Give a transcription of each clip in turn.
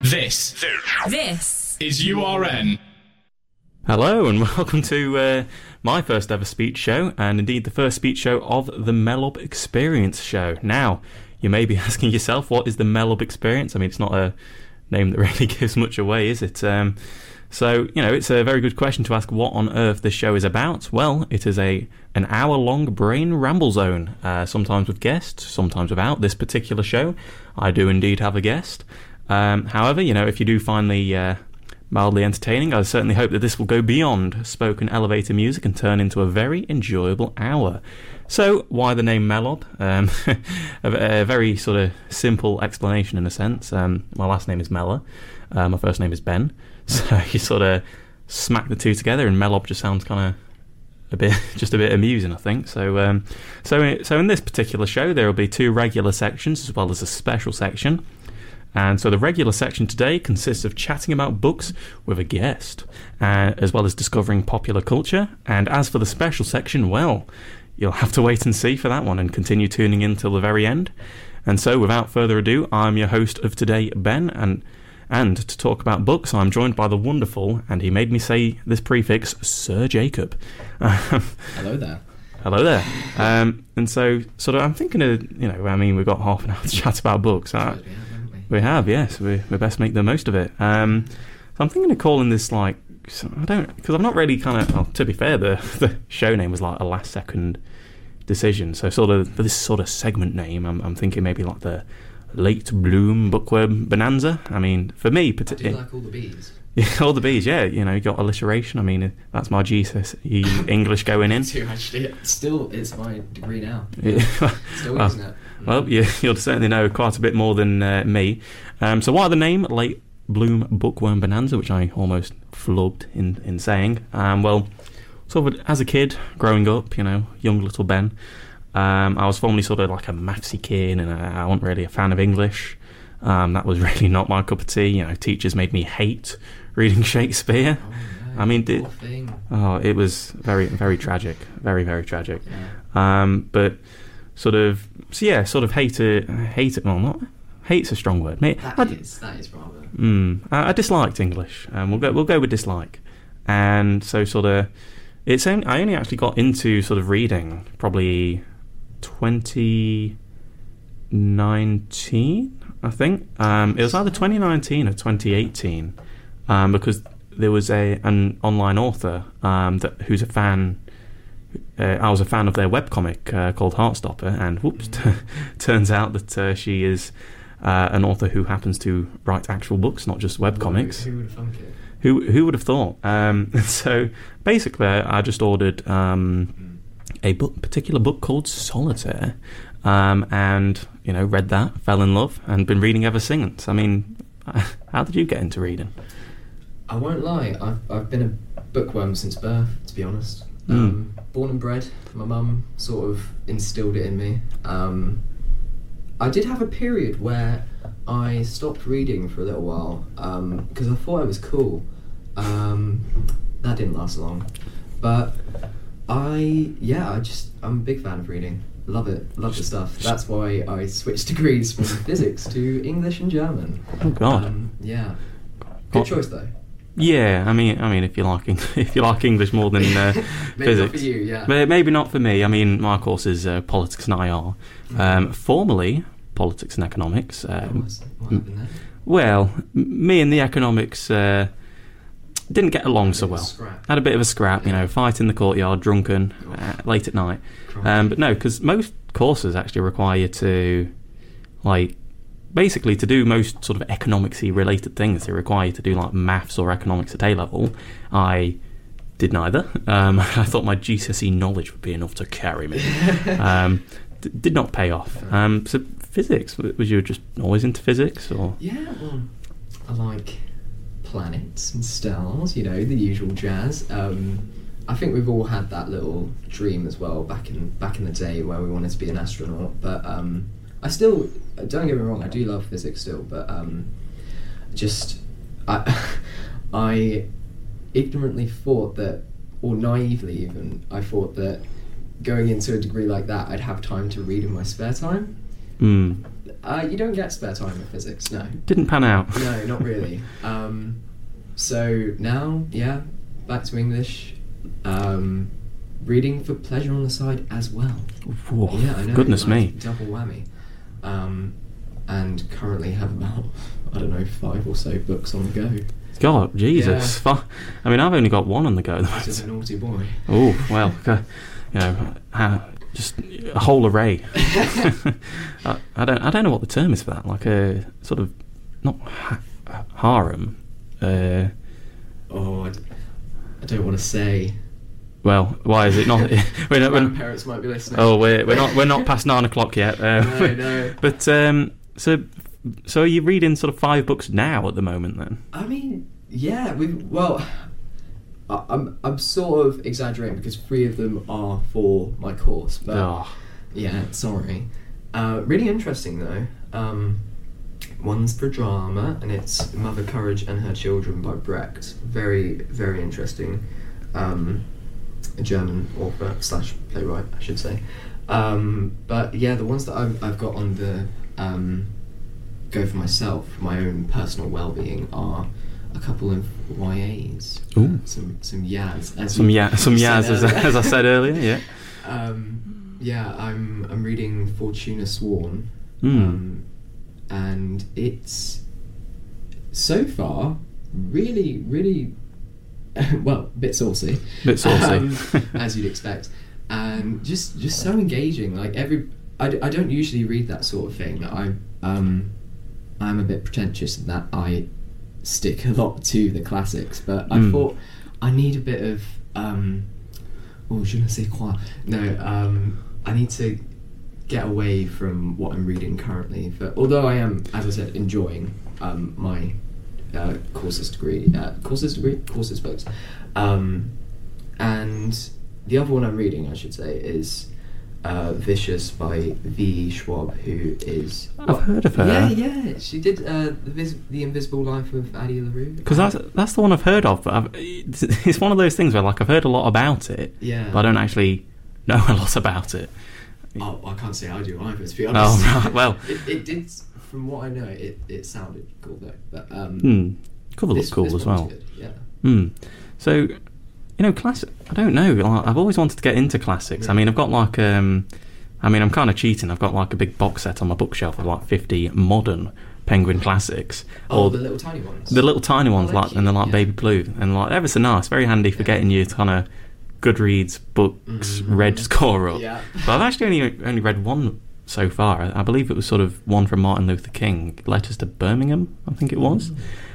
This is URN. Hello and welcome to my first ever speech show, and indeed the first speech show of the Mellop Experience show. Now, you may be asking yourself, what is the Mellop Experience? I mean, it's not a name that really gives much away, is it? So, you know, it's a very good question to ask what on earth this show is about. Well, it is an hour-long brain ramble zone, sometimes with guests, sometimes without. This particular show, I do indeed have a guest. However, you know, if you do find the mildly entertaining, I certainly hope that this will go beyond spoken elevator music and turn into a very enjoyable hour. So, why the name Mellop? A very sort of simple explanation in a sense. My last name is Meller. My first name is Ben. So you sort of smack the two together, and Mellop just sounds kind of a bit amusing, I think. So in this particular show, there will be two regular sections as well as a special section. And so the regular section today consists of chatting about books with a guest, as well as discovering popular culture. And as for the special section, well, you'll have to wait and see for that one and continue tuning in till the very end. And so without further ado, I'm your host of today, Ben, and to talk about books, I'm joined by the wonderful, and he made me say this prefix, Sir Jacob. Hello there. Hello there. And so, sort of, I'm thinking of, you know, I mean, we've got half an hour to chat about books. We have, yes. We best make the most of it. So I'm thinking of calling this, like, because I'm not really kind of, well, to be fair, the show name was like a last second decision. So sort of, for this sort of segment name, I'm thinking maybe like the Late Bloom Bookworm Bonanza. I mean, for me, particularly, like all the bees. Yeah, all the bees. Yeah, you know, you got alliteration. I mean, that's my GCSE English going in. Still, it's my degree now. Yeah. Still using it. Well, you'll certainly know quite a bit more than me. So, why the name Late Bloom Bookworm Bonanza, which I almost flubbed in saying? Well, sort of as a kid growing up, you know, young little Ben. I was formerly sort of like a mathsy kid, and I wasn't really a fan of English. That was really not my cup of tea. You know, teachers made me hate reading Shakespeare. Oh, no, I mean, it was very, very tragic, very, very tragic. Yeah. But sort of hate it. Well, not hate's a strong word. That is rather. I disliked English. We'll go with dislike, and so sort of I only actually got into sort of reading probably 2019, I think. It was either 2019 or 2018, because there was an online author who's a fan. I was a fan of their webcomic called Heartstopper, and whoops, turns out that she is an author who happens to write actual books, not just webcomics. Who would have thunk it? Who would have thought? So basically, I just ordered a particular book called Solitaire, and you know, read that, fell in love, and been reading ever since. I mean, how did you get into reading? I won't lie, I've been a bookworm since birth, to be honest. Born and bred, my mum sort of instilled it in me. I did have a period where I stopped reading for a little while because I thought I was cool. That didn't last long, but I'm a big fan of reading. Love it, love the stuff. That's why I switched degrees from physics to English and German. Oh God. Yeah. Good choice though. Yeah, I mean, if you like English more than maybe physics, not for you, yeah. Maybe not for me. I mean, my course is politics and IR, formerly politics and economics. What happened there? Well, me and the economics didn't get along so well. Had a bit of a scrap, you know, fight in the courtyard, drunken, late at night. But no, because most courses actually require you to, like, basically to do most sort of economics-y related things. They require you to do like maths or economics at A-level. I did neither. I thought my GCSE knowledge would be enough to carry me. Did not pay off. So physics, was you just always into physics, or? Yeah, well, I like planets and stars, you know, the usual jazz. I think we've all had that little dream as well back in the day where we wanted to be an astronaut, but I still, don't get me wrong, I do love physics still, but I ignorantly thought that, or naively even, I thought that going into a degree like that I'd have time to read in my spare time. You don't get spare time with physics, no. Didn't pan out. No, not really. So now, yeah, back to English. Reading for pleasure on the side as well. Whoa, Yeah, I know. goodness me. Double whammy. And currently have about, I don't know, 5 or so books on the go. God, Jesus. Yeah. I mean, I've only got one on the go at the This is a naughty boy. Oh, well, just a whole array. I don't know what the term is for that. Like a sort of, not harem. I don't want to say. Well, why is it not? Grandparents might be listening. Oh, we're not past 9 o'clock yet. No. But so are you reading sort of 5 books now at the moment then? I mean, yeah. I'm sort of exaggerating because 3 of them are for my course. But yeah, sorry. Really interesting though. One's for drama, and it's Mother Courage and Her Children by Brecht. Very, very interesting. A German author / playwright, I should say. But yeah, the ones that I've got on the go for myself, for my own personal well-being, are a couple of YAs. Ooh. Some Yaz. Some Yaz, as I said earlier. Yeah. Yeah, I'm reading Fortuna Sworn. And it's so far really, really well, a bit saucy. As you'd expect, and just so engaging. Like I don't usually read that sort of thing. I'm a bit pretentious in that I stick a lot to the classics, but I thought I need a bit of je ne sais quoi. No, I need to get away from what I'm reading currently. But although I am, as I said, enjoying my courses books, and the other one I'm reading, I should say, is Vicious by V. Schwab, who is... I've heard of her. Yeah. She did The Invisible Life of Addie LaRue. Because that's the one I've heard of, but it's one of those things where like I've heard a lot about it, yeah, but I don't actually know a lot about it. Oh, I can't say I do either, to be honest. Oh, right, well... it did, from what I know, it sounded cool, though. But, cover looks cool as well. Good, yeah. So, classic... I don't know. Like, I've always wanted to get into classics. Yeah. I mean, I've got like... I'm kind of cheating. I've got like a big box set on my bookshelf of like 50 modern Penguin classics. Oh, the little tiny ones. The little tiny ones, and they're like baby blue. And like, ever so nice. Very handy for getting you kind of Goodreads books read score up. Yeah. But I've actually only read one so far. I believe it was sort of one from Martin Luther King, Letters to Birmingham, I think it was.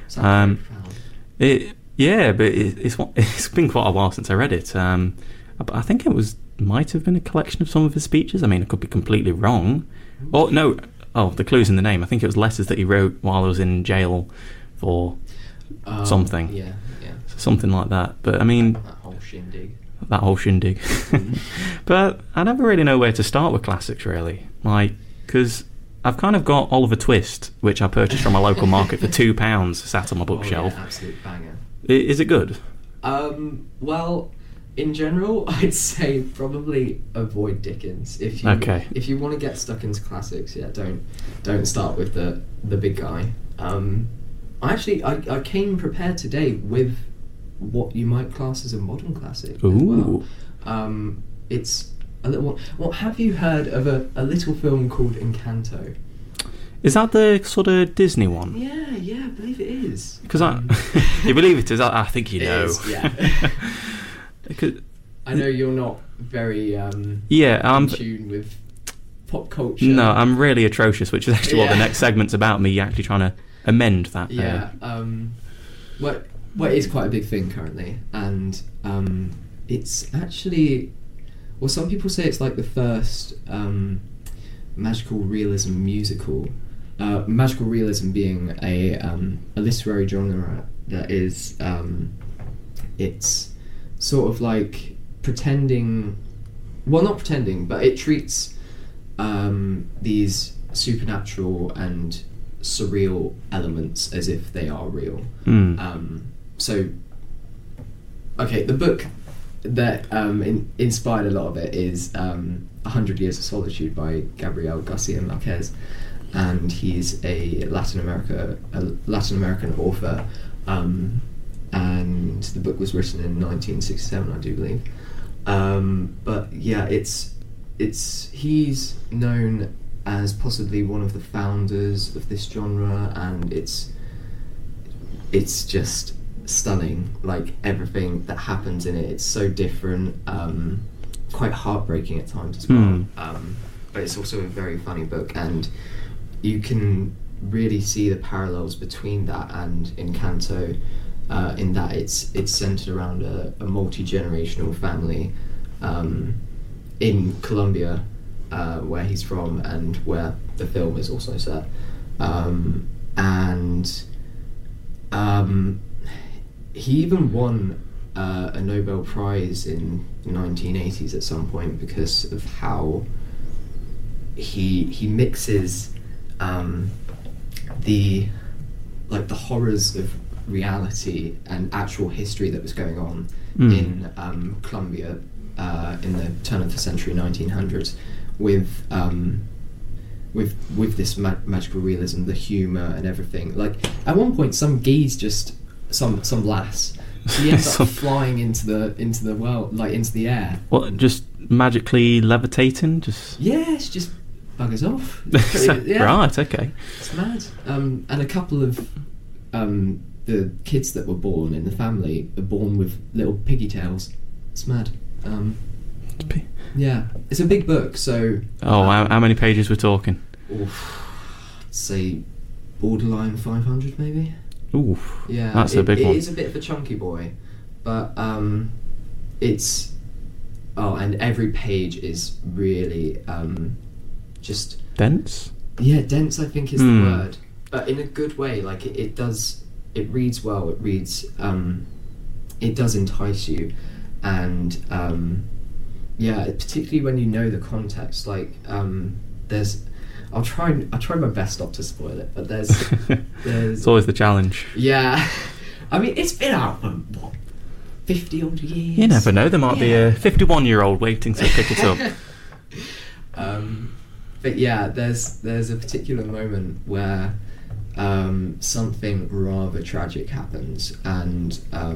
It's been quite a while since I read it. I think it might have been a collection of some of his speeches. I mean, I could be completely wrong. The clue's in the name. I think it was letters that he wrote while he was in jail for something. Yeah. Something like that. But I mean... That whole shindig. But I never really know where to start with classics, really. Like, because I've kind of got Oliver Twist, which I purchased from my local market for £2, sat on my bookshelf. Oh, yeah, absolute banger. Is it good? Well, in general, I'd say probably avoid Dickens. If you want to get stuck into classics, yeah, don't start with the big guy. I came prepared today with what you might class as a modern classic. Ooh. As well. It's a little. What have you heard of a little film called Encanto? Is that the sort of Disney one? Yeah, I believe it is. Because you believe it is? I think you know. It is, yeah. I know you're not very in tune with pop culture. No, I'm really atrocious, which is actually what the next segment's about. Me actually trying to amend that. Yeah. Well, it is quite a big thing currently, and it's actually, well, some people say it's like the first magical realism musical. Magical realism being a literary genre that is, it's sort of like pretending, well, not pretending, but it treats these supernatural and surreal elements as if they are real. So, okay, the book that inspired a lot of it is 100 Years of Solitude by Gabriel Garcia Marquez. and he's a Latin American author, and the book was written in 1967, I do believe. But yeah, he's known as possibly one of the founders of this genre, and it's just stunning. Like, everything that happens in it, it's so different, quite heartbreaking at times as well. But it's also a very funny book, and you can really see the parallels between that and Encanto, in that it's centered around a multi-generational family in Colombia, where he's from and where the film is also set. He even won a Nobel Prize in the 1980s at some point because of how he mixes the horrors of reality and actual history that was going on in Colombia in the turn of the century 1900s with this magical realism, the humour and everything. Like, at one point, some lass, she ends up flying into the world, like into the air. What, just magically levitating? Yeah, she just buggers off. Right, okay. It's mad. And a couple of the kids that were born in the family are born with little piggy tails. It's mad. Yeah, it's a big book, so... how many pages we're talking? I'd say borderline 500, maybe. Oof, yeah, that's a big one. It is a bit of a chunky boy, but it's... Oh, and every page is really just... Dense? Yeah, dense, I think, is the word. But in a good way. Like, it reads well, it does entice you. And... yeah, particularly when you know the context. Like, I'll try my best not to spoil it, but there's it's always the challenge. Yeah, I mean, it's been out for what, 50 odd years. You never know. There might be a 51-year-old waiting to pick it up. But yeah, there's a particular moment where something rather tragic happens, and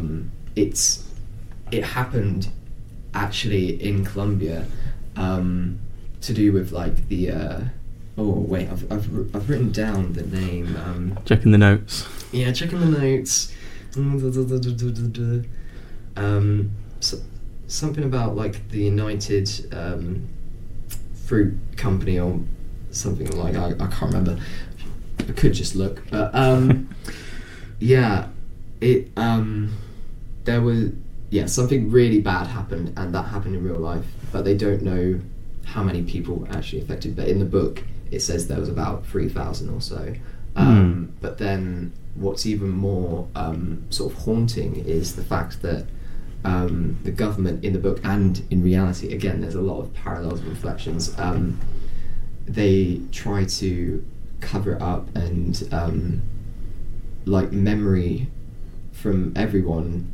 it happened actually in Colombia, to do with like the I've written down the name. Checking the notes. Yeah, checking the notes. Something about like the United Fruit Company or something like I can't remember. I could just look, but yeah, it there was. Yeah, something really bad happened, and that happened in real life, but they don't know how many people were actually affected. But in the book, it says there was about 3,000 or so. But then what's even more sort of haunting is the fact that the government in the book and in reality, again, there's a lot of parallels and reflections, they try to cover it up, and like memory from everyone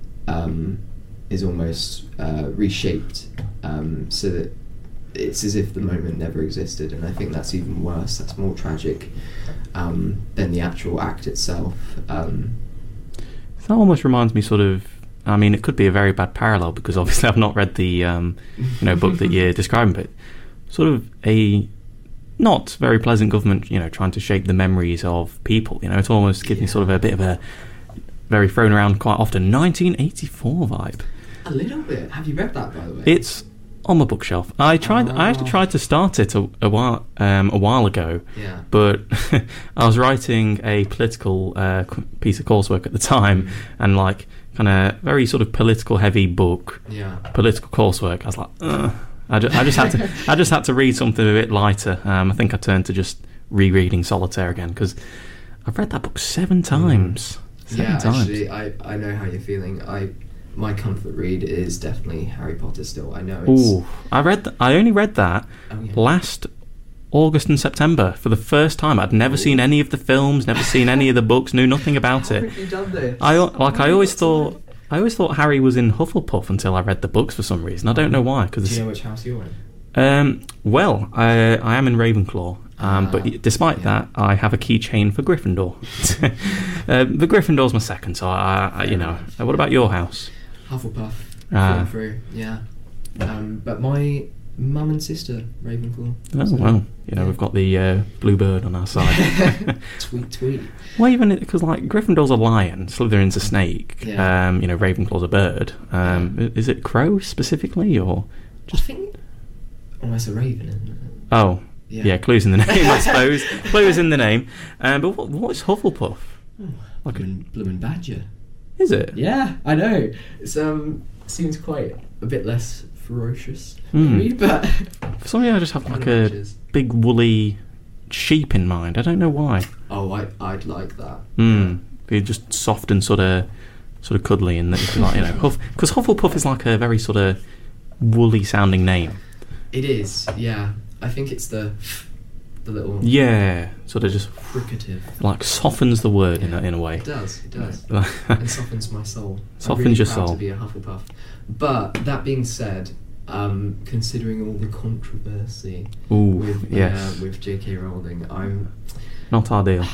is almost reshaped, so that it's as if the moment never existed. And I think that's even worse. That's more tragic than the actual act itself. That almost reminds me sort of, I mean, it could be a very bad parallel because obviously I've not read the book that you're describing, but sort of a not very pleasant government, trying to shape the memories of people. It almost gives me sort of a bit of a very thrown around quite often 1984 vibe. A little bit. Have you read that, by the way? It's on my bookshelf. I actually tried to start it a while ago. Yeah. But I was writing a political piece of coursework at the time, and like kind of very sort of political heavy book. Yeah. Political coursework. I was like, ugh. I just had to read something a bit lighter. I think I turned to just rereading Solitaire again because I've read that book 7 times. Yeah, actually, I know how you're feeling. My comfort read is definitely Harry Potter still. I know it's... Ooh, I only read that last August and September for the first time. I'd never seen any of the films, never seen any of the books, knew nothing about it. How have you done this? I always thought Harry was in Hufflepuff until I read the books for some reason. I don't know why. Do you know which house you're in? Well, I am in Ravenclaw. But despite that, I have a keychain for Gryffindor. The Gryffindor's my second, so what about your house? Hufflepuff, through and through, yeah. But my mum and sister, Ravenclaw. Oh, so, well, we've got the blue bird on our side. Tweet. Well, even because like Gryffindor's a lion, Slytherin's a snake. Yeah. Ravenclaw's a bird. Is it crow specifically, or just? I think almost a raven, isn't it? Oh, yeah. Clues in the name, I suppose. Clues in the name. But what's Hufflepuff? Like a bloomin' badger. Is it? Yeah, I know. It's seems quite a bit less ferocious, maybe, but for some reason I just have like a big woolly sheep in mind. I don't know why. Oh, I'd like that. Be just soft and sort of cuddly, and like because Hufflepuff is like a very sort of woolly sounding name. It is, yeah. I think it's the little sort of just fricative, like softens the word in a way. It does, and softens my soul. Softens really your proud soul to be a Hufflepuff. But that being said, considering all the controversy with J.K. Rowling, I'm not ideal.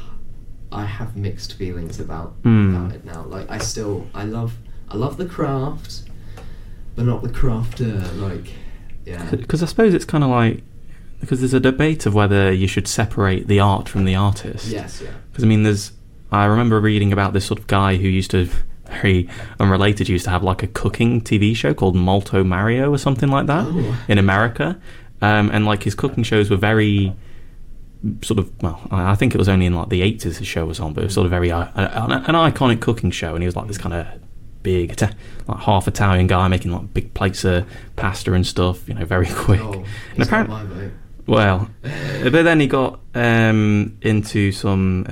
I have mixed feelings about it now. Like I love the craft, but not the crafter. Like, yeah. Because I suppose it's kind of like, because there's a debate of whether you should separate the art from the artist. Yes, yeah. Because I remember reading about this sort of guy who used to, very unrelated, used to have like a cooking TV show called Molto Mario or something like that in America, and like his cooking shows were very sort of, well, I think it was only in like the 80s his show was on, but it was sort of very an iconic cooking show, and he was like this kind of big, like half Italian guy making like big plates of pasta and stuff, very quick. And apparently, well, but then he got into some.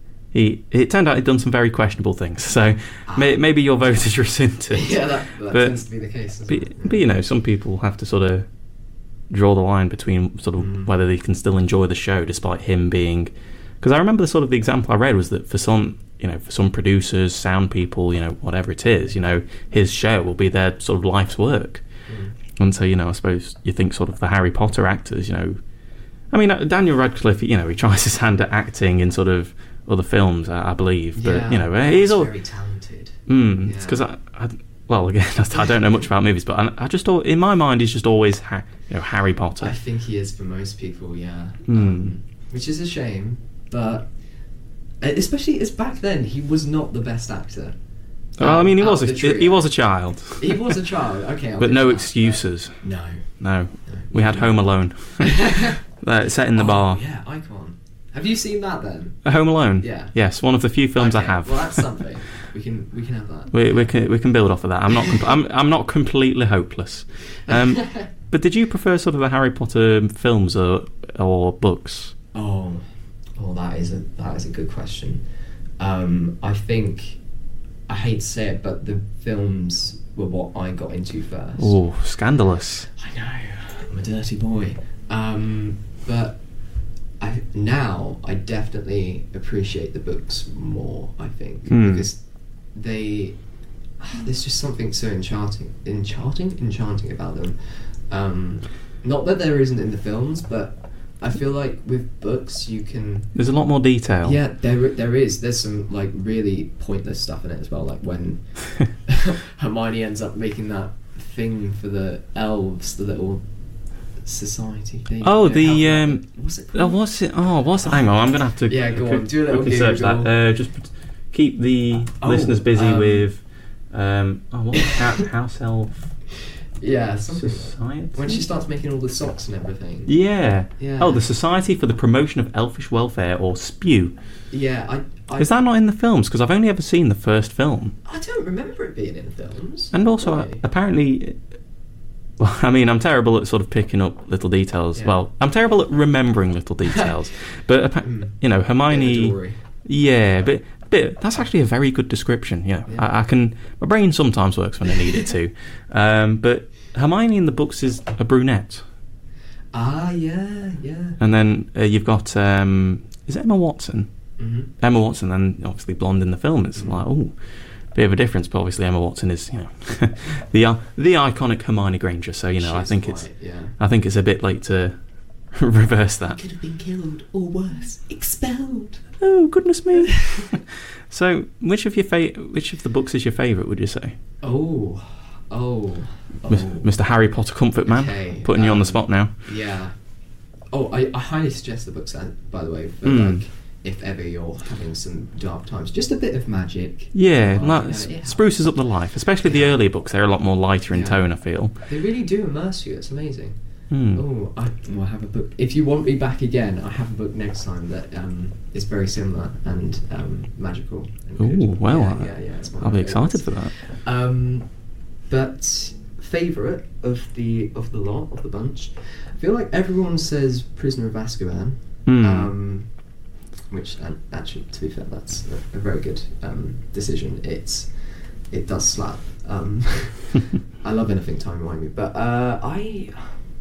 It turned out he'd done some very questionable things. So maybe your vote is rescinded. Yeah, that tends to be the case. But some people have to sort of draw the line between sort of whether they can still enjoy the show despite him being. Because I remember the example I read was that for some producers, sound people, whatever it is, his show will be their sort of life's work. And so, I suppose you think sort of the Harry Potter actors, I mean, Daniel Radcliffe, he tries his hand at acting in sort of other films, I believe, but he's all very talented. It's because I don't know much about movies, but I just thought, in my mind, he's just always Harry Potter. I think he is for most people, yeah. Which is a shame, but especially as back then, he was not the best actor. Well, I mean, he was a child. He was a child, okay. But no excuses. No. We had Home Alone. Set in the bar. Yeah, icon. Have you seen that then? Home Alone? Yeah. Yes, one of the few films I have. Well, that's something. We can have that. We can build off of that. I'm not completely hopeless. But did you prefer sort of the Harry Potter films or books? Oh, that is a good question. I think, I hate to say it, but the films were what I got into first. Oh, scandalous. I know, I'm a dirty boy. But I definitely appreciate the books more, I think, because there's just something so enchanting about them. Not that there isn't in the films, but I feel like with books you can. There's a lot more detail. Yeah, there is. There's some like really pointless stuff in it as well. Like when Hermione ends up making that thing for the elves, the little society thing. Oh, what's it called? Hang on, I'm gonna have to. Yeah, go on. Do a little Google. Search that. Just keep the listeners busy with. House elf. Yeah, something. Society? When she starts making all the socks and everything. Yeah. Oh, the Society for the Promotion of Elfish Welfare, or SPEW. Yeah, Is that not in the films? Because I've only ever seen the first film. I don't remember it being in the films. And also, apparently. Well, I mean, I'm terrible at sort of picking up little details. Yeah. Well, I'm terrible at remembering little details. But, Hermione. Yeah, but that's actually a very good description. Yeah. I can. My brain sometimes works when I need it to. But Hermione in the books is a brunette. Yeah. And then you've got is it Emma Watson? Mm-hmm. Emma Watson, and obviously blonde in the film. It's like bit of a difference, but obviously Emma Watson is the iconic Hermione Granger. So I think it's a bit late to reverse that. Could have been killed, or worse, expelled. Oh, goodness me. So, which of the books is your favourite, would you say? Oh. Mr. Harry Potter Comfort Man? Okay, Putting you on the spot now. Yeah. Oh, I highly suggest the books, by the way, for like, if ever you're having some dark times. Just a bit of magic. Yeah, It spruces up the life, especially the earlier books. They're a lot more lighter in tone, I feel. They really do immerse you. It's amazing. Mm. I have a book. If you want me back again, I have a book next time that is very similar and magical. Oh, well, it's one I'll of be my excited favourites. for that. But favourite of the lot, of the bunch, I feel like everyone says Prisoner of Azkaban. Which actually, to be fair, that's a very good decision. It does slap. I love anything timey-wimey, but I'm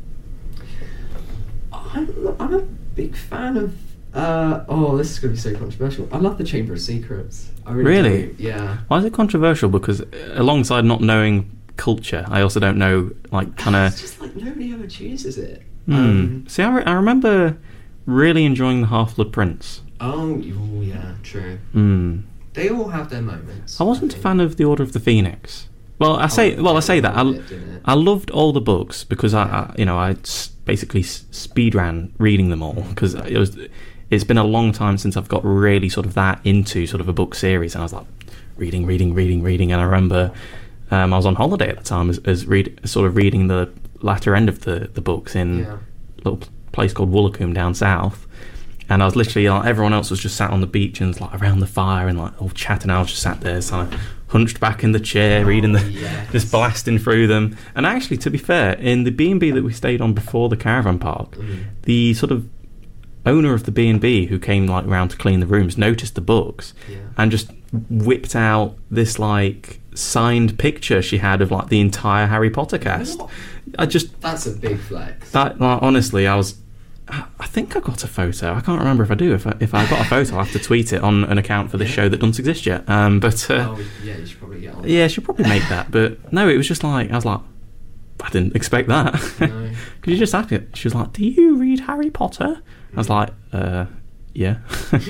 a big fan of. This is going to be so controversial. I love the Chamber of Secrets. I really do. Yeah. Why is it controversial? Because alongside not knowing culture, I also don't know, like, kind of. It's just like nobody ever chooses it. See, I remember really enjoying the Half-Blood Prince. Oh yeah, true. They all have their moments. I wasn't a fan of the Order of the Phoenix. Well, I say that I loved all the books because I basically speedran reading them all because it's been a long time since I've got really sort of that into sort of a book series, and I was like reading, and I remember I was on holiday at the time as reading the latter end of the books in a little place called Woolacombe down south. And I was literally, everyone else was just sat on the beach and like around the fire and like all chatting. I was just sat there, so I hunched back in the chair, reading just blasting through them. And actually, to be fair, in the B&B that we stayed on before the caravan park, the sort of owner of the B&B who came like round to clean the rooms noticed the books and just whipped out this like signed picture she had of like the entire Harry Potter cast. That's a big flex. That like, honestly, I think I got a photo. I can't remember if I do. If I got a photo, I'll have to tweet it on an account for this show that doesn't exist yet. You should probably get on that. Yeah, I should probably make that. But no, it was just like, I was like, I didn't expect that. No. Because you just asked it. She was like, do you read Harry Potter? I was like, yeah.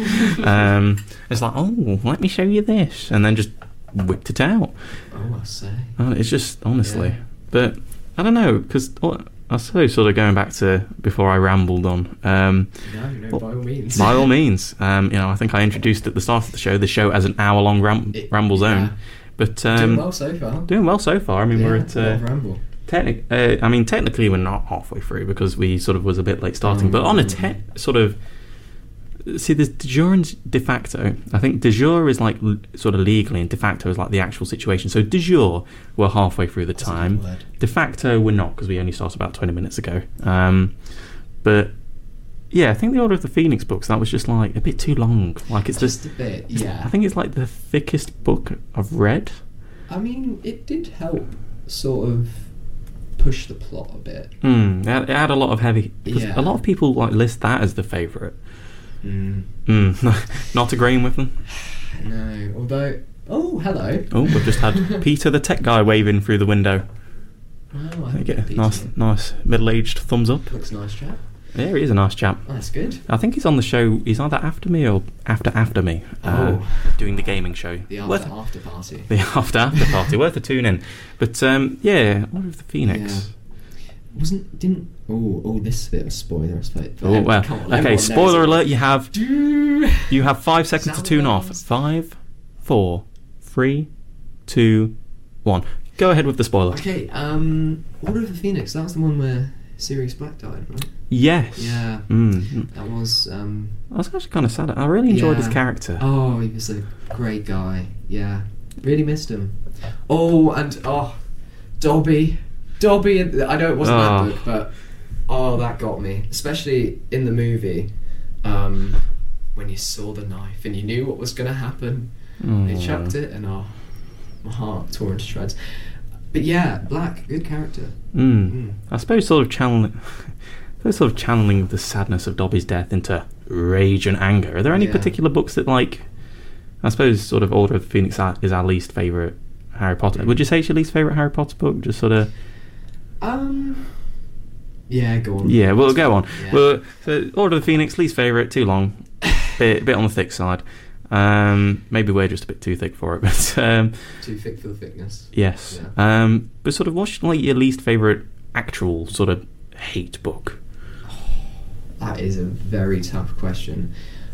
It's like, oh, let me show you this. And then just whipped it out. Oh, I say. It's just, honestly. But I don't know, because I suppose sort of going back to before I rambled on. No, by all means. By all means. I think I introduced at the start of the show as an hour-long ramble zone. But doing well so far. I mean, we're at... ramble. Technically, we're not halfway through because we sort of was a bit late starting. But on a sort of... See, there's de jure and de facto. I think de jure is like sort of legally, and de facto is like the actual situation. So de jure, we're halfway through the time. De facto, we're not because we only started about 20 minutes ago. But yeah, I think the Order of the Phoenix books, that was just like a bit too long. Like it's just a bit, yeah. I think it's like the thickest book I've read. I mean, it did help sort of push the plot a bit. It had a lot of heavy. A lot of people like list that as the favourite. Not agreeing with them. No, although... Oh, hello. Oh, we've just had Peter the tech guy waving through the window. Oh, I get a nice middle-aged thumbs up. Looks a nice chap. Yeah, he is a nice chap. Oh, that's good. I think he's on the show. He's either after me or after me. Doing the gaming show. The after party. The after party. Worth a tune in. But yeah, Order of the Phoenix. Yeah. This is a bit of a spoiler, I suppose. Oh well. Okay, spoiler alert. You have 5 seconds to tune off. 5, 4, 3, 2, 1. Go ahead with the spoiler. Okay. Order of the Phoenix. That was the one where Sirius Black died, right? Yes. Yeah. That was. I was actually kind of sad. I really enjoyed his character. Oh, he was a great guy. Yeah. Really missed him. Oh, and Dobby. I know it wasn't that book, but that got me, especially in the movie when you saw the knife and you knew what was going to happen. They chucked it and my heart tore into shreds. But yeah, Black, good character. I suppose sort of channeling the sadness of Dobby's death into rage and anger. Are there any particular books that, like, I suppose sort of Order of the Phoenix is our least favourite Harry Potter? Would you say it's your least favourite Harry Potter book? Just sort of... Yeah, go on. Yeah, we'll go on. Yeah. Well, so Order of the Phoenix, least favourite, too long, bit on the thick side. Maybe we're just a bit too thick for it, but Too thick for the thickness. yes. Yeah. But sort of, what's like your least favourite actual sort of hate book? That is a very tough question.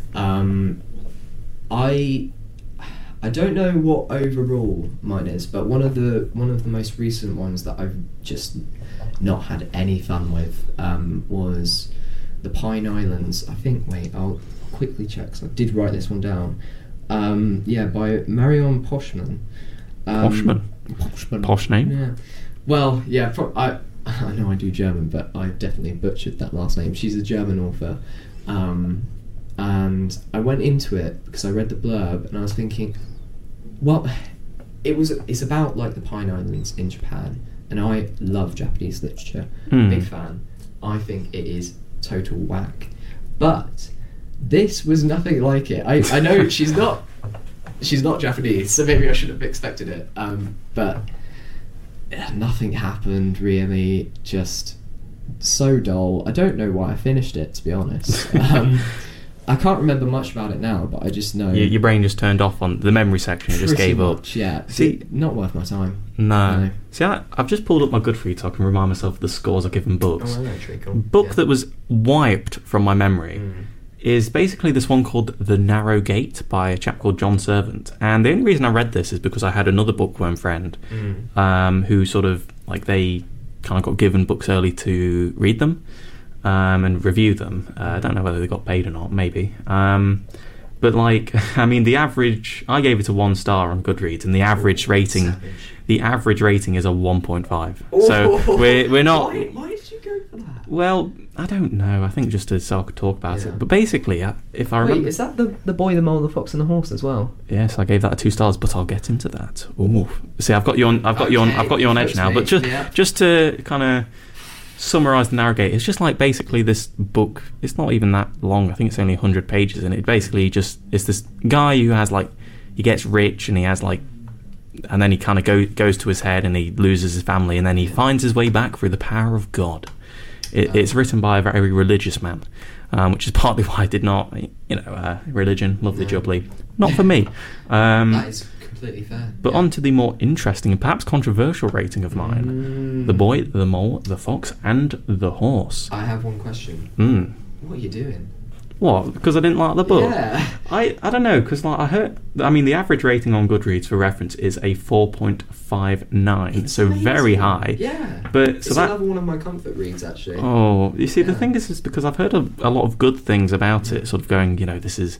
I don't know what overall mine is, but one of the most recent ones that I've just not had any fun with was The Pine Islands. I think. Wait, I'll quickly check. 'Cause I did write this one down. Yeah, by Marion Poshman. Poshman? Posh name? Yeah. Well, yeah. I know I do German, but I definitely butchered that last name. She's a German author. And I went into it because I read the blurb and I was thinking, well, it's about like the Pine Islands in Japan, and I love Japanese literature. Big fan. I think it is total whack. But this was nothing like it. I know she's not Japanese, so maybe I should have expected it. But nothing happened really. Just so dull. I don't know why I finished it, to be honest. I can't remember much about it now, but I just know Your brain just turned off on the memory section and just pretty gave up. much, yeah. See, not worth my time. No. See, I've just pulled up my Goodreads so I can remind myself of the scores I've given books. Oh, I know, treacle. Book that was wiped from my memory is basically this one called The Narrow Gate by a chap called John Servant. And the only reason I read this is because I had another bookworm friend who sort of, like, they kind of got given books early to read them and review them. I don't know whether they got paid or not, maybe. But, like, I mean, the average... I gave it a 1 star on Goodreads, and the average rating... Savage. The average rating is a 1.5. So we're not... Why did you go for that? Well, I don't know. I think just so I could talk about it. But basically, if I remember... Wait, is that the Boy, the Mole, the Fox and the Horse as well? Yes, I gave that a 2 stars, but I'll get into that. Ooh. See, I've got you on edge now. But just to kind of summarise The Narrow Gate, it's just like basically this book. It's not even that long. I think it's only 100 pages, and it basically just it's this guy who has like he gets rich and he has like, and then he kind of goes to his head and he loses his family, and then he finds his way back through the power of God. It's written by a very religious man, which is partly why I did not, religion, lovely jubbly, not for me. That is completely fair. But on to the more interesting and perhaps controversial rating of mine: The Boy, the Mole, the Fox, and the Horse. I have one question. What are you doing? What? Because I didn't like the book? Yeah. I don't know, because like the average rating on Goodreads for reference is a 4.59, so amazing. Very high. Yeah. But It's so that another one of my comfort reads, actually. Oh, you see, the Yeah. thing is because I've heard a lot of good things about it, sort of going, this is,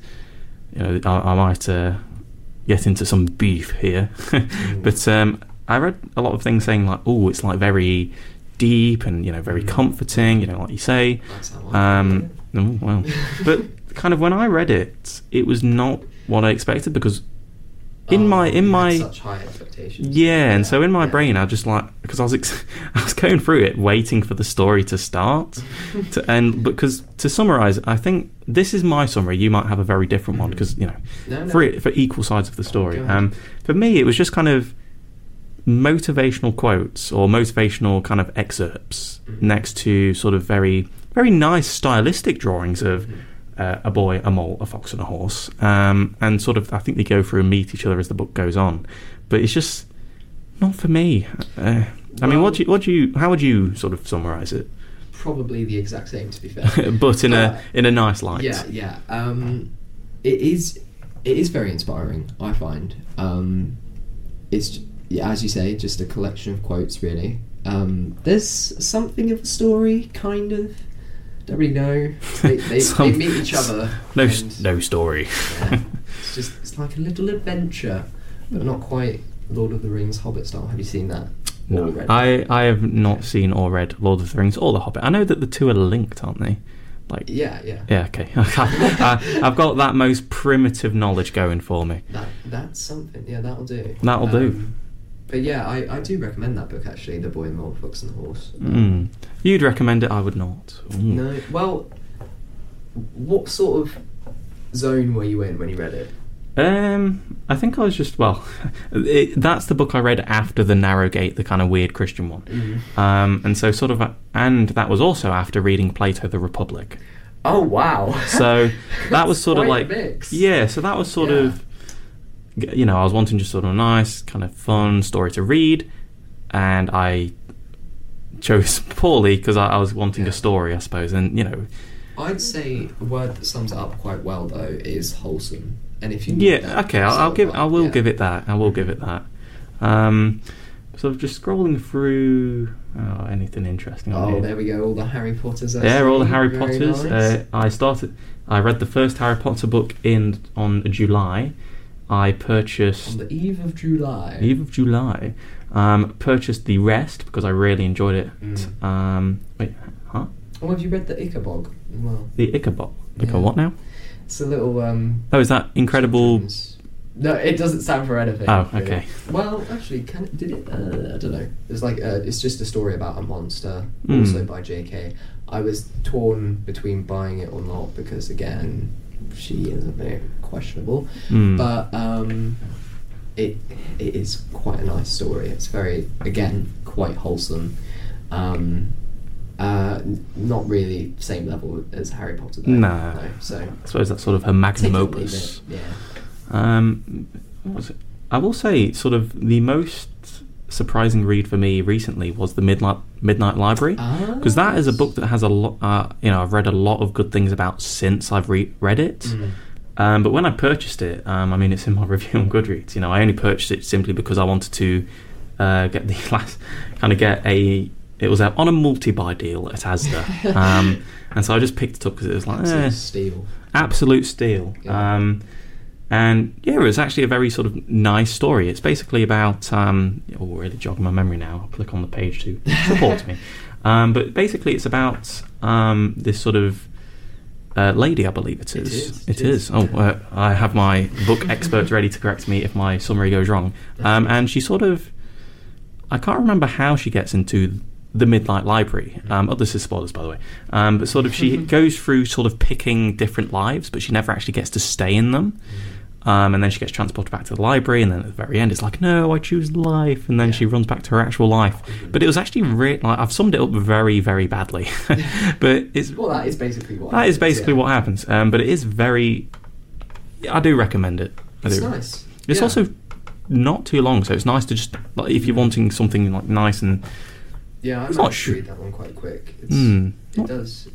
I might get into some beef here. But I read a lot of things saying like, oh, it's like very deep and, very comforting, like you say. That's how I feel. Oh, well. But kind of when I read it, it was not what I expected because in my you had such high expectations. and so in my brain I just like, because I was going through it waiting for the story to start because to summarize, I think this is my summary. You might have a very different one because for equal sides of the story. For me it was just kind of motivational quotes or motivational kind of excerpts next to sort of very, very nice stylistic drawings of a boy, a mole, a fox and a horse, and sort of I think they go through and meet each other as the book goes on, but it's just not for me. I mean, how would you sort of summarise it? Probably the exact same, to be fair. But in a nice light. Yeah. It is very inspiring, I find. It's, as you say, just a collection of quotes, really. There's something of a story, kind of. Don't really know. They meet each other. No story. Yeah, it's like a little adventure, but not quite Lord of the Rings Hobbit style. Have you seen that? No, I have not seen or read Lord of the Rings or The Hobbit. I know that the two are linked, aren't they? Like Yeah, okay. I've got that most primitive knowledge going for me. That's something. Yeah, that'll do. That'll do. But yeah, I do recommend that book, actually, The Boy, the Mole, the Fox and the Horse. You'd recommend it, I would not. Ooh. No, well, what sort of zone were you in when you read it? I think I was just that's the book I read after The Narrow Gate, the kind of weird Christian one, and so sort of, and that was also after reading Plato the Republic. Oh wow! So that was sort of quite like a mix. yeah. So that was sort of, you know, I was wanting just sort of a nice kind of fun story to read, and I chose poorly because I was wanting a story, I suppose, and you know. I'd say a word that sums it up quite well though is wholesome. And if you need that, okay, I will give it that. Sort of just scrolling through anything interesting. Oh, there we go. All the Harry Potters. All the Harry Very Potters. nice. I read the first Harry Potter book on July. I purchased on the eve of July. Purchased the rest because I really enjoyed it. Wait, huh? Oh, have you read the Ichabod as well? The Ichabod. What now? It's a little. Oh, is that incredible? No, it doesn't stand for anything. Oh, really. okay. Well, actually, did it? I don't know. It's like it's just a story about a monster, also by J.K. I was torn between buying it or not because, again, she is a bit questionable. But it is quite a nice story. It's very, again, quite wholesome. Not really same level as Harry Potter though. No. So I suppose that's sort of her magnum opus. What was it? I will say sort of the most surprising read for me recently was the Midnight Library, because that is a book that has a lot I've read a lot of good things about since I've read it. But when I purchased it, I mean, it's in my review on Goodreads, I only purchased it simply because I wanted to get the last it was on a multi-buy deal at Asda, and so I just picked it up because it was like absolute steal. Yeah. And yeah, it was actually a very sort of nice story. It's basically about really jogging my memory now. I'll click on the page to support me. But basically, it's about this sort of lady, I believe it is. It is. Oh, I have my book experts ready to correct me if my summary goes wrong. And she sort of, I can't remember how she gets into the Midnight Library. This is spoilers, by the way. But sort of she goes through sort of picking different lives, but she never actually gets to stay in them. And then she gets transported back to the library, and then at the very end it's like, no, I choose life, and then she runs back to her actual life. But it was actually I've summed it up very, very badly. But it's that is basically what what happens. But it is very, I do recommend it. It's nice. It's also not too long, so it's nice to just if you're wanting something like nice and I might read that one quite quick. It does.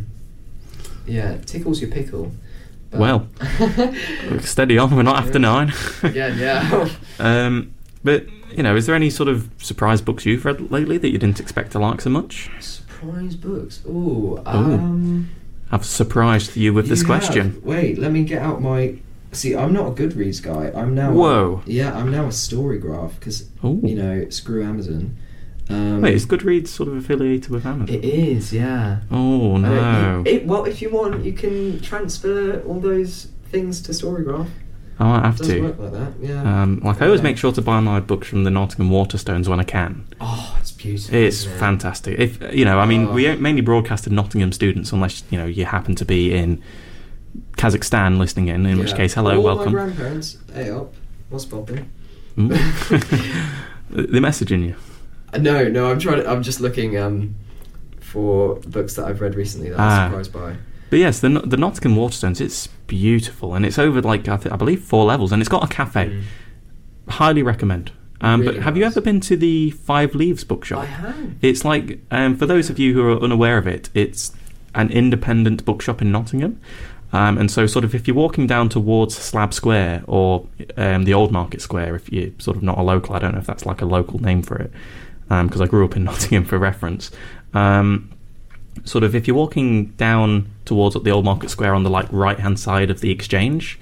It tickles your pickle. But well, steady on. We're not after 9. Again, yeah. But is there any sort of surprise books you've read lately that you didn't expect to like so much? Surprise books. Ooh. I've surprised you with this question. Wait, let me get out my. See, I'm not a Goodreads guy. I'm now. Whoa. I'm now a Storygraph because screw Amazon. Wait, is Goodreads sort of affiliated with Amazon? It is, yeah. Oh no. Well, if you want, you can transfer all those things to Storygraph. I might have to. It does work like that, yeah. I always make sure to buy my books from the Nottingham Waterstones when I can. Oh, it's beautiful. It's fantastic. If we mainly broadcast to Nottingham students, unless you happen to be in Kazakhstan listening in which case, hello, welcome. My grandparents, hey up, what's popping? They're messaging you. No, I'm just looking for books that I've read recently that I'm surprised by. But yes, the Nottingham Waterstones, it's beautiful, and it's over I believe 4 levels, and it's got a cafe. Highly recommend. But have you ever been to the Five Leaves bookshop? I have. It's like, for those of you who are unaware of it, it's an independent bookshop in Nottingham. And so sort of if you're walking down towards Slab Square or the Old Market Square, if you're sort of not a local, I don't know if that's like a local name for it, because I grew up in Nottingham for reference. Sort of if you're walking down towards the Old Market Square on the right-hand side of the Exchange,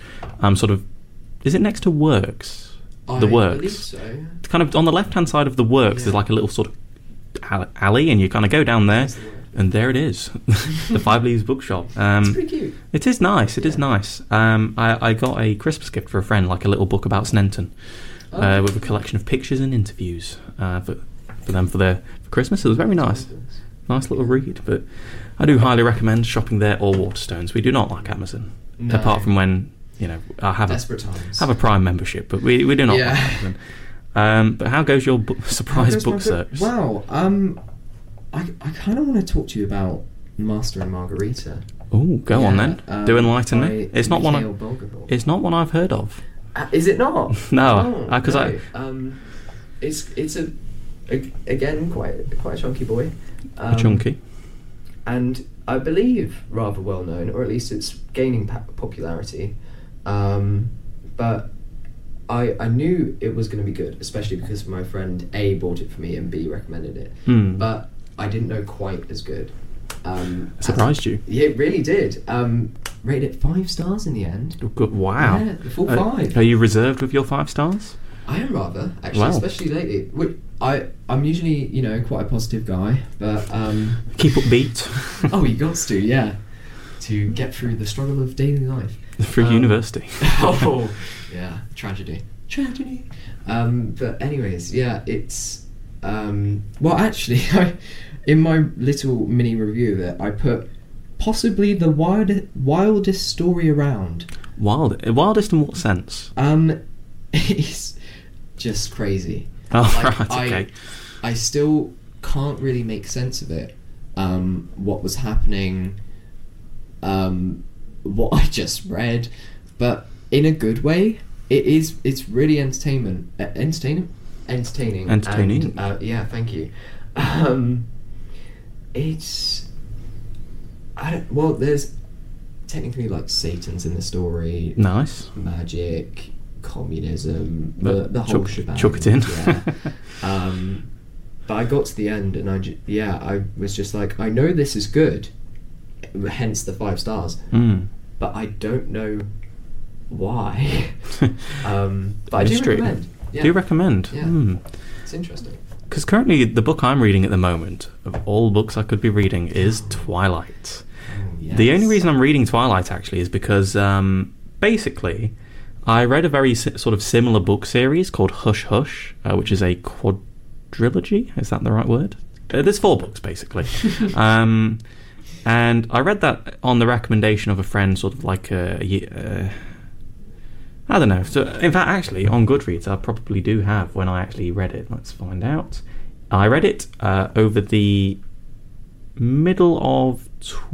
is it next to Works? The Works. I believe so. Kind of on the left-hand side of the Works, there's like a little sort of alley, and you kind of go down there. And there it is, the Five Leaves bookshop. It's pretty cute. It is nice. It is nice. I got a Christmas gift for a friend, like a little book about Sneinton, with a collection of pictures and interviews for them for Christmas. It was very nice. Nice little read. But I do highly recommend shopping there or Waterstones. We do not like Amazon, apart from when I have Desperate times. have a Prime membership, but we do not. Yeah. Have them. But how goes your surprise book search? Wow. I kind of want to talk to you about Master and Margarita. Oh, go on then. Do enlighten me. by It's not one. Mikhail Bulgakov. It's not one I've heard of. Is it not? No, because it's again quite a chunky boy. Chunky. And I believe rather well known, or at least it's gaining popularity. But I knew it was going to be good, especially because my friend A bought it for me and B recommended it. But I didn't know quite as good. Surprised you? Yeah, it really did. Rated it 5 stars in the end. Good. Wow. Yeah, the full 5. Are you reserved with your 5 stars? I am rather, actually, Wow. especially lately. I'm usually, quite a positive guy, but Keep upbeat oh, you got to, yeah, to get through the struggle of daily life. through university. Oh, yeah, tragedy. But anyways, yeah, it's well, actually, in my little mini review of it, I put possibly the wildest story around. Wildest in what sense? It's just crazy. Oh, right, okay. I still can't really make sense of it. What was happening, what I just read, but in a good way. It's really entertaining. Entertaining. And, yeah, thank you. There's technically like Satan's in the story. Nice. Magic, communism, But the whole shebang. chuck it in. Yeah. But I got to the end and I was just like, I know this is good, hence the 5 stars. But I don't know why. But I do recommend. Yeah. Do you recommend? Yeah. It's interesting. Because currently the book I'm reading at the moment, of all books I could be reading, is Twilight. Yes. The only reason I'm reading Twilight actually is because basically I read a very sort of similar book series called Hush Hush, which is a quadrilogy. Is that the right word? There's 4 books basically. And I read that on the recommendation of a friend, sort of like I don't know. So, in fact, actually, on Goodreads, I probably do have when I actually read it. Let's find out. I read it over the middle of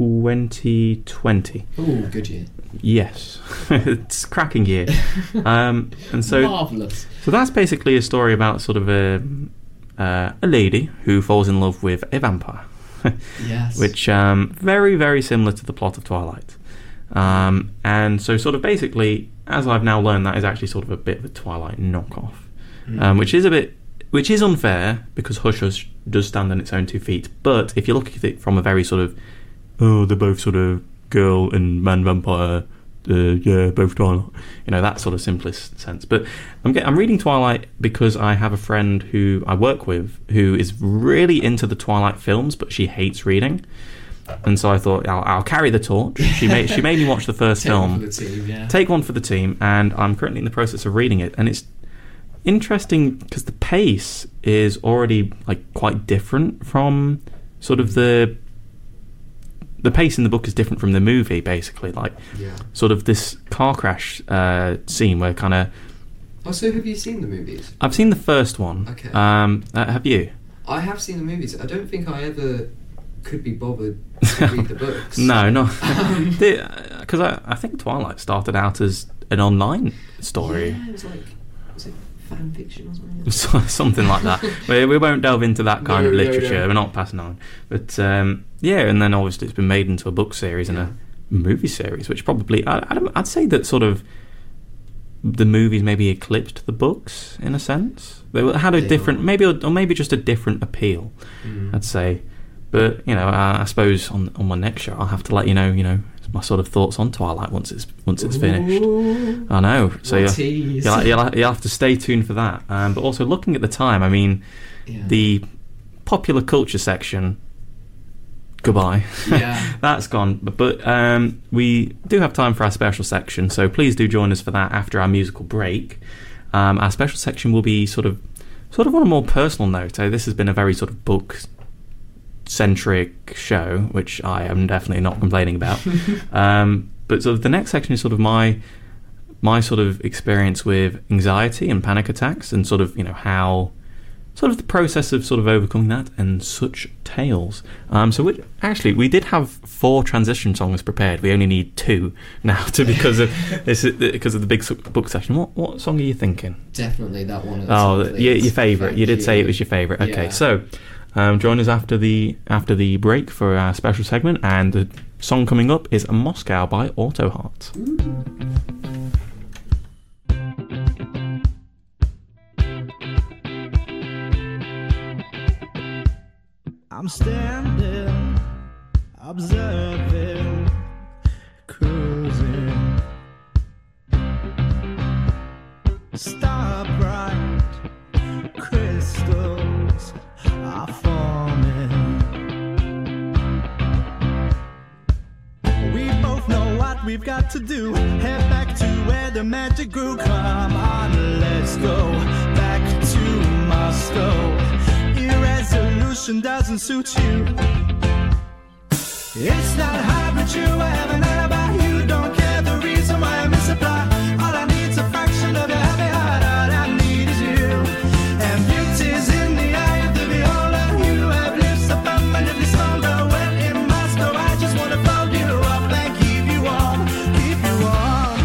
2020. Oh, good year. Yes, it's a cracking year. And so, Marvellous. So that's basically a story about sort of a lady who falls in love with a vampire. Yes. Which very, very similar to the plot of Twilight. And so sort of basically, as I've now learned, that is actually sort of a bit of a Twilight knockoff, which is unfair because Hush Hush does stand on its own 2 feet. But if you look at it from a very sort of, they're both sort of girl and man vampire, both Twilight, that sort of simplest sense. But I'm reading Twilight because I have a friend who I work with who is really into the Twilight films, but she hates reading. And so I thought I'll carry the torch. She made me watch the first film. One for the team, yeah. Take one for the team, and I'm currently in the process of reading it. And it's interesting because the pace is already like quite different from sort of the pace in the book is different from the movie. Basically, like sort of this car crash scene where kind of. Oh, so have you seen the movies? I've seen the first one. Okay. Have you? I have seen the movies. I don't think I ever could be bothered to read the books. No, not because I think Twilight started out as an online story. Yeah, was it fan fiction or something? Something like that. we won't delve into that kind of literature. We're not passing on. But and then obviously it's been made into a book series and a movie series, which probably I'd say that sort of the movies maybe eclipsed the books in a sense. They had a different, maybe just a different appeal. I'd say. But I suppose on my next show I'll have to let you know my sort of thoughts on Twilight once it's finished. I know, so you'll have to stay tuned for that. But also looking at the time, I mean, the popular culture section, goodbye. Yeah, that's gone. But we do have time for our special section, so please do join us for that after our musical break. Our special section will be sort of on a more personal note. This has been a very sort of book centric show, which I am definitely not complaining about. But sort of the next section is sort of my my sort of experience with anxiety and panic attacks, and sort of, how sort of the process of sort of overcoming that and such tales. So we did have 4 transition songs prepared. We only need 2 now because of the big book session. What song are you thinking? Definitely that one. Your favourite. You did say it was your favourite. Okay, yeah. So join us after the break for our special segment, and the song coming up is Moscow by Autoheart. I'm standing, observing, cruising. Star bright crystals are forming. We both know what we've got to do. Head back to where the magic grew. Come on, let's go back to Moscow. Irresolution doesn't suit you. It's not hard, but you have an alibi. You don't care the reason why I misapply. All I need's a fraction of your happy heart. All I need is you. And beauty's in the eye of the beholder. You have lips so permanently stronger. When in Moscow, I just want to fold you up and keep you warm. Keep you warm.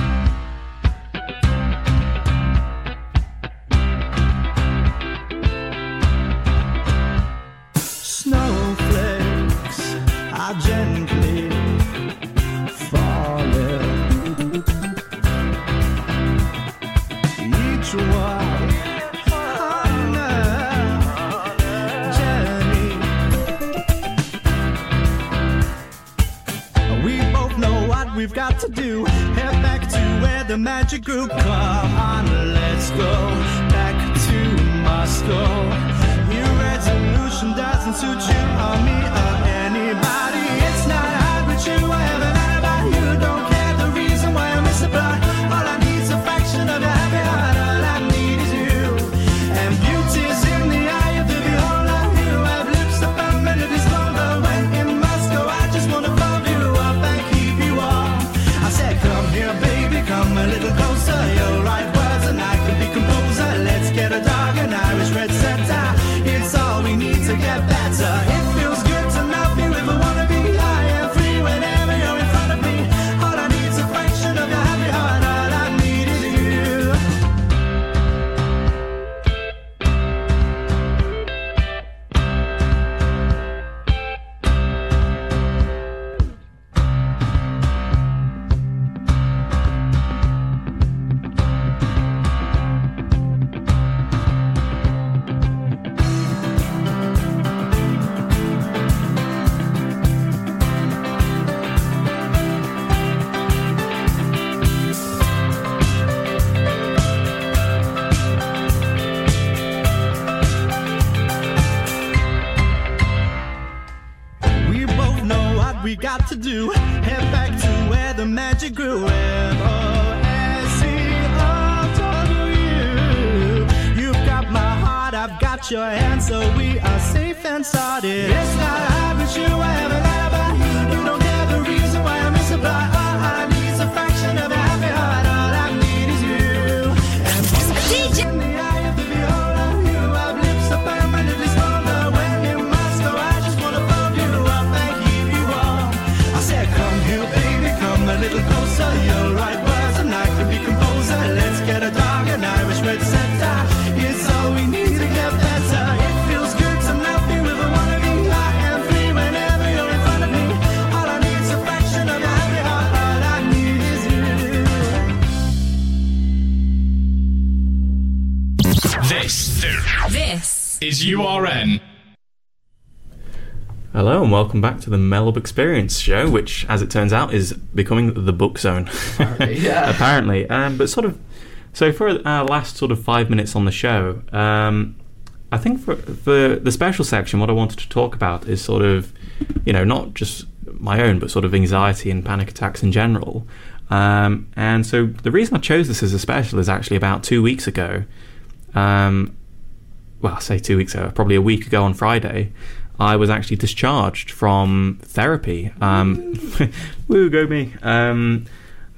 Snowflakes are gently falling. Each one on a journey. We both know what we've got to do. Head back to where the magic grew. Come on, let's go back to Moscow. Your resolution doesn't suit you or me or anybody. It's not hard, but you have an alibi. You don't care the reason why I misapply. All I need's a fraction of your happy heart. All I need is you. And beauty's in the eye of the beholder. You have lips so permanently stronger. When in Moscow, I just want to fold you up and keep you warm. I said, come here, baby, come a little closer. You'll write words and I can be composer. Let's get a dog, an Irish red setter. It's all we need to get better. It feels good to love you if I wanna be. I am free whenever you're in front of me. All I need's a fraction of your happy heart. All I need is you. We both know what we got to do. Head back to where the magic grew. M-O-S-C-O-W. You've got my heart, I've got your hand, so we are safe and started. It's not hard, but you have an alibi. You don't care the reason why I misapply. All I need's a fraction of your happy heart. All I need is you. And beauty's in the eye of the beholder. You have lips so permanently stronger. When in Moscow, I just want to fold you up and keep you warm. I said, come here, baby, come a little closer. You'll write words and I can be composer. Let's get a dog, an Irish red setter. It's all we need to get better. It feels good to love you if I wanna be. I am free whenever you're in front of me. All I need's a fraction of your happy heart. All I need is you. This is URN. Hello and welcome back to the Melb Experience show, which, as it turns out, is becoming the book zone. Apparently, yeah. Apparently. But sort of, so for our last sort of 5 minutes on the show, I think for the special section, what I wanted to talk about is sort of, not just my own, but sort of anxiety and panic attacks in general. And so the reason I chose this as a special is actually about 2 weeks ago. Well, I say 2 weeks ago, probably a week ago on Friday, I was actually discharged from therapy. Woo, go me.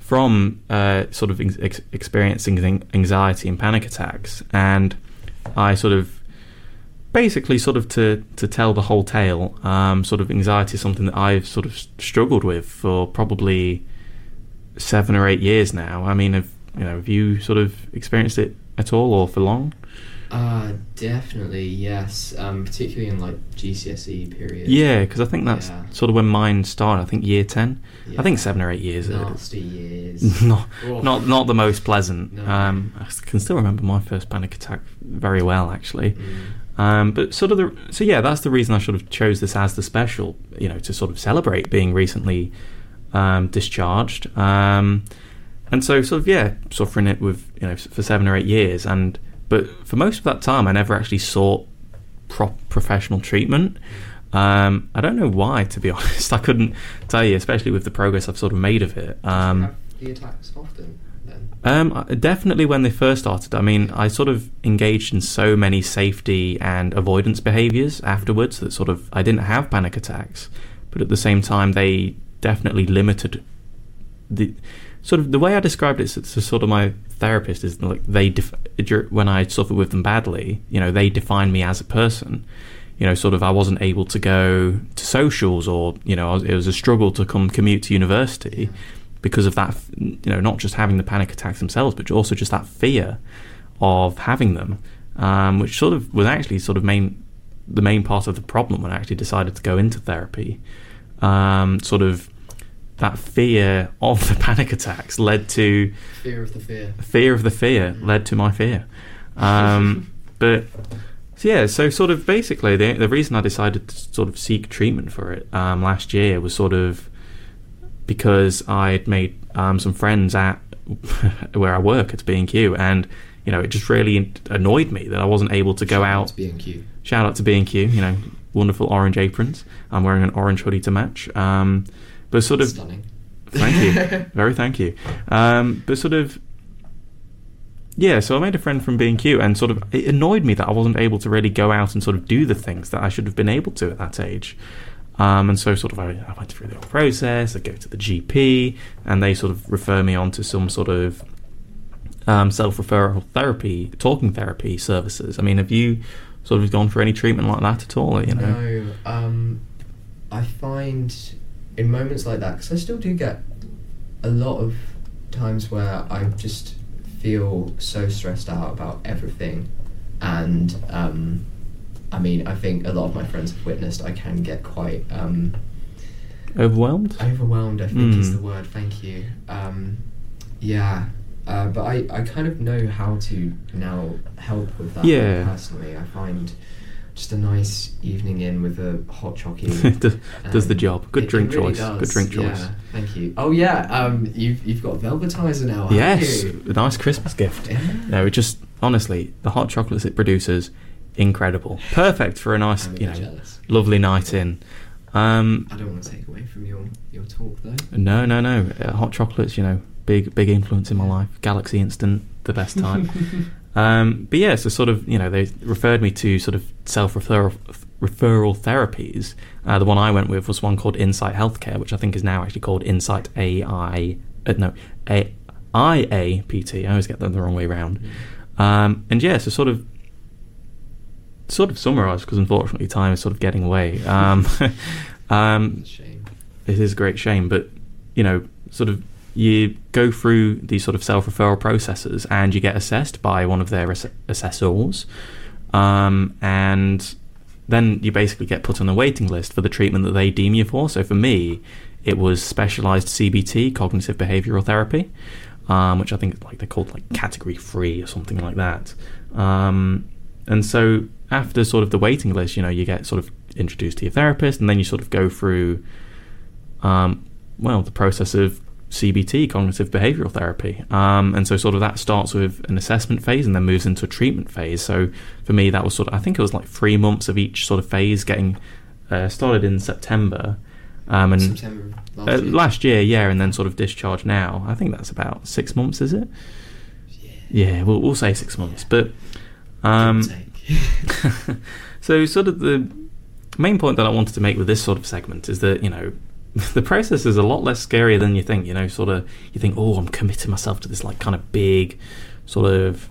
from sort of experiencing anxiety and panic attacks, and I sort of basically sort of to tell the whole tale. Sort of anxiety is something that I've sort of struggled with for probably 7 or 8 years now. I mean, have you sort of experienced it at all, or for long? Definitely, yes. Particularly in like GCSE period. Yeah, because I think that's sort of when mine started. I think year 10. Yeah. I think 7 or 8 years. Nasty years. not the most pleasant. No. I can still remember my first panic attack very well, actually. But sort of that's the reason I sort of chose this as the special, to sort of celebrate being recently discharged. And so sort of suffering it with for 7 or 8 years, but for most of that time I never actually sought professional treatment. I don't know why, to be honest. I couldn't tell you, especially with the progress I've sort of made of it. Do you have the attacks often then? Definitely when they first started. I mean, I sort of engaged in so many safety and avoidance behaviours afterwards that sort of I didn't have panic attacks, but at the same time they definitely limited the way I described it to sort of my therapist is like when I suffered with them badly, they defined me as a person. Sort of I wasn't able to go to socials, or it was a struggle to commute to university because of that. Not just having the panic attacks themselves, but also just that fear of having them, which sort of was actually sort of the main part of the problem when I actually decided to go into therapy. Sort of that fear of the panic attacks led to fear of the fear. Fear of the fear led to my fear. So sort of basically the reason I decided to sort of seek treatment for it last year was sort of because I'd made some friends at where I work at B&Q, and it just really annoyed me that I wasn't able to go out. Shout out to B&Q, wonderful orange aprons. I'm wearing an orange hoodie to match. But sort of stunning. Thank you. Very thank you. But sort of so I made a friend from B&Q, and sort of it annoyed me that I wasn't able to really go out and sort of do the things that I should have been able to at that age. And so sort of I went through the whole process. I go to the GP, and they sort of refer me on to some sort of self-referral therapy, talking therapy services. I mean, have you sort of gone for any treatment like that at all? No. I find in moments like that, because I still do get a lot of times where I just feel so stressed out about everything, and I mean, I think a lot of my friends have witnessed I can get quite overwhelmed. I think is the word. Thank you. But I kind of know how to now help with that. Personally, I find just a nice evening in with a hot chocolate does the job. Good drink really choice. Does. Good drink choice. Yeah, thank you. Oh yeah, you've got Velvetizer now. Yes, haven't you? a nice Christmas gift. Yeah. No, it just honestly, the hot chocolates it produces, incredible, perfect for a nice, I'm really jealous. Lovely night in. I don't want to take away from your talk though. No. Hot chocolates, big influence in my life. Galaxy Instant, the best type. But yeah, so sort of, they referred me to sort of self-referral therapies. The one I went with was one called Insight Healthcare, which I think is now actually called Insight IAPT. I always get that the wrong way around. And yeah, so sort of summarise, because unfortunately time is sort of getting away. It's a shame. It is a great shame, but sort of you go through these sort of self-referral processes, and you get assessed by one of their assessors, and then you basically get put on a waiting list for the treatment that they deem you for. So for me, it was specialised CBT, cognitive behavioural therapy, which I think they're called category 3 or something like that. And so after sort of the waiting list, you get sort of introduced to your therapist, and then you sort of go through the process of CBT, cognitive behavioural therapy, and so sort of that starts with an assessment phase and then moves into a treatment phase. So for me, that was I think it was 3 months of each sort of phase, getting started in September, and September last year, and then sort of discharged now. I think that's about 6 months, is it? Yeah, we'll say 6 months, but so sort of the main point that I wanted to make with this sort of segment is that the process is a lot less scary than you think. Sort of, you think, oh, I'm committing myself to this like kind of big, sort of,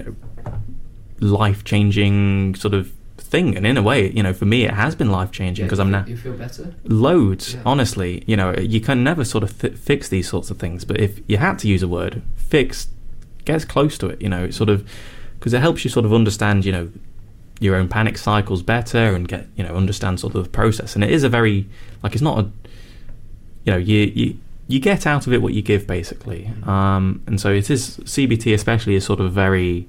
life-changing sort of thing. And in a way, for me, it has been life-changing because I'm now. You feel better? Loads, honestly. You can never sort of fix these sorts of things, but if you had to use a word, fix gets close to it. Sort of, because it helps you sort of understand, your own panic cycles better and get understand sort of the process. And it is a very it's not a you get out of it what you give, basically. And so it is, CBT especially is sort of very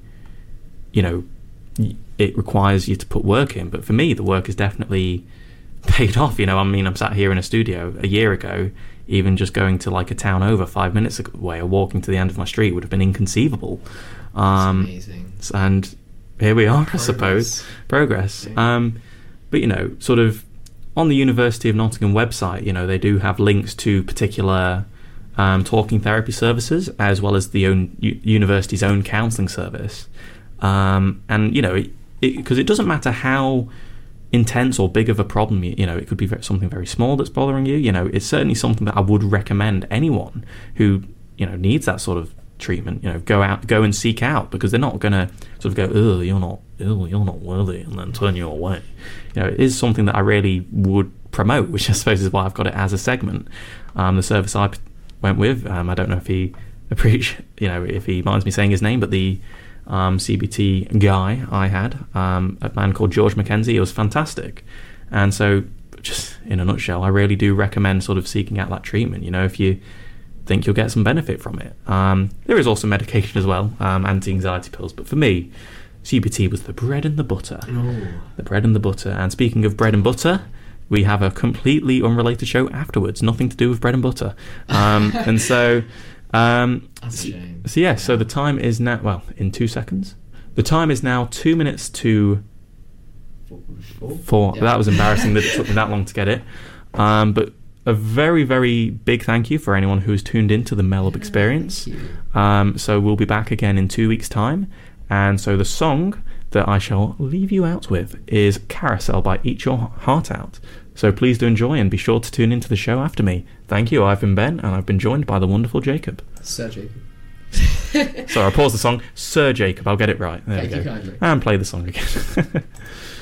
it requires you to put work in, but for me the work is definitely paid off. I'm sat here in a studio a year ago, even just going to like a town over 5 minutes away or walking to the end of my street would have been inconceivable. That's amazing. And here we are, I suppose. Progress. Yeah. But sort of on the University of Nottingham website, they do have links to particular talking therapy services, as well as the university's own counselling service. And because it doesn't matter how intense or big of a problem, it could be something very small that's bothering you. It's certainly something that I would recommend anyone who needs that sort of treatment. Go and seek out, because they're not going to sort of go, oh, you're not worthy, and then turn you away. It is something that I really would promote, which I suppose is why I've got it as a segment. The service I went with, I don't know if he if he minds me saying his name, but the CBT guy I had, a man called George Mackenzie, it was fantastic. And so, just in a nutshell, I really do recommend sort of seeking out that treatment. If you think you'll get some benefit from it. There is also medication as well, anti-anxiety pills, but for me, CBT was the bread and the butter. Oh. The bread and the butter. And speaking of bread and butter, we have a completely unrelated show afterwards, nothing to do with bread and butter. And so That's a shame. So yeah, so the time is now, in 2 seconds. The time is now 2 minutes to 4. Yeah. That was embarrassing that it took me that long to get it. But a very, very big thank you for anyone who's tuned into the Melub Experience. So we'll be back again in 2 weeks' time. And so the song that I shall leave you out with is Carousel by Eat Your Heart Out. So please do enjoy and be sure to tune into the show after me. Thank you. I've been Ben, and I've been joined by the wonderful Jacob. Sir Jacob. Sorry, I'll pause the song. Sir Jacob, I'll get it right. There we Thank go. you kindly. And play the song again.